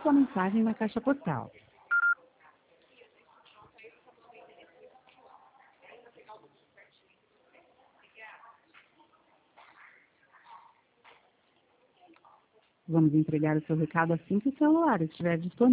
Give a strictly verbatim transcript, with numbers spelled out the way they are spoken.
sua mensagem na caixa postal. Vamos entregar o seu recado assim que o celular estiver disponível.